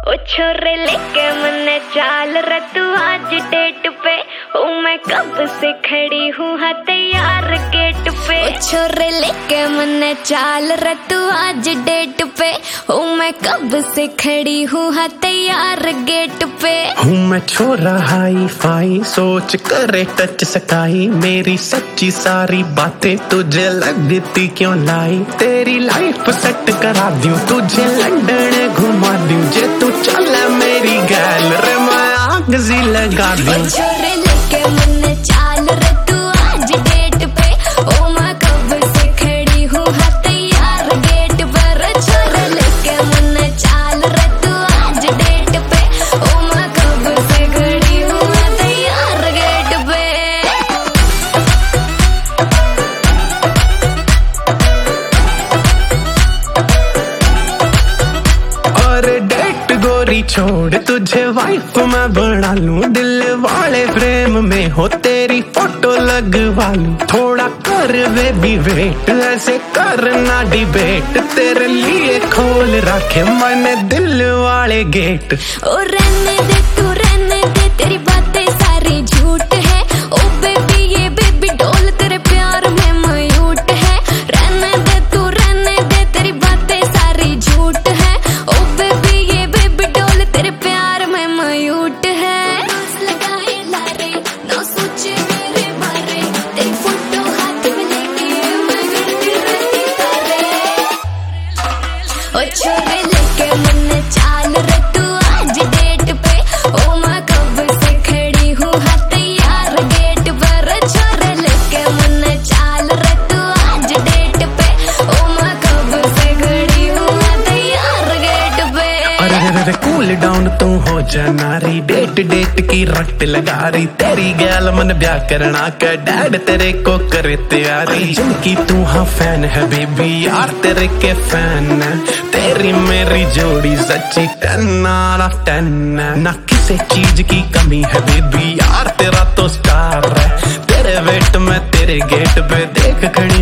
ओ छोरे लेके मन्ने चाल रे तू आज डेट पे। ओ मैं कब से खड़ी हूँ हाँ तैयार गेट पे। ओ छोरे लेके मन्ने चाल रे तू आज डेट पे। ओ मैं कब से खड़ी हूँ हाँ तैयार गेट पे। हूँ मैं छोरा हाई फाई सोच करे टच सकाई। मेरी सच्ची सारी बातें तुझे लगती क्यों लाई। तेरी लाइफ सेट करा दूं तुझे लंदन घुमा दूं। जे तू चला मेरी गैल रे मैं आग सी लगा दूं। छोरे लेके मन्ने चाल रे तू आज डेट पे। ओ मैं कब से खड़ी हूँ हाँ तैयार गेट पर। छोरे लेके मन्ने चाल रे तू आज डेट पे। ओ मैं कब से खड़ी हूँ हाँ तैयार गेट पे। और डेट गोरी छोड़ तुझे वाइफ मैं बना लूं। दिल वाले फ्रेम में हो तेरी फोटो लगवा लूं। थोड़ा कर बेबी वेट ऐसे करना डिबेट। तेरे लिए खोल रखे मैंने दिल वाले गेट। ओ रहने दे तू रहने दे तेरी बातें सारी झूठ है। ओ बेबी ये बेबी डॉल तेरे प्यार में म्यूट है। रहने दे तू रहने दे तेरी बातें सारी झूठ है। ओ बेबी ये बेबी डॉल तेरे प्यार में म्यूट है। रोज लगाए लारे ना सोचे मेरे बारे। तेरी फोटो हाथ में लेके मैं गिनती रहती तारे। ओ छोरे लेके मन्ने चाल रे तू आज डेट पे। ओ मैं कब से खड़ी हूँ हाँ तैयार गेट पर। छोरे लेके मन्ने चाल रे तू आज डेट पे। ओ मैं कब से खड़ी हूँ हाँ तैयार गेट पे। अरे कूल डाउन तू हो जनारी। डेट डेट की रट लगा रही। तेरी गैल मन ब्याह करना का डैड तेरे को करे तैयारी। जिनकी तू हाँ फैन है बेबी यार तेरे के फैन है। तेरी मेरी जोड़ी सच्ची 10 out of 10 है। ना किसी चीज की कमी है बेबी यार तेरा तो स्टार है। तेरे वेट में तेरे गेट पे देख खड़ी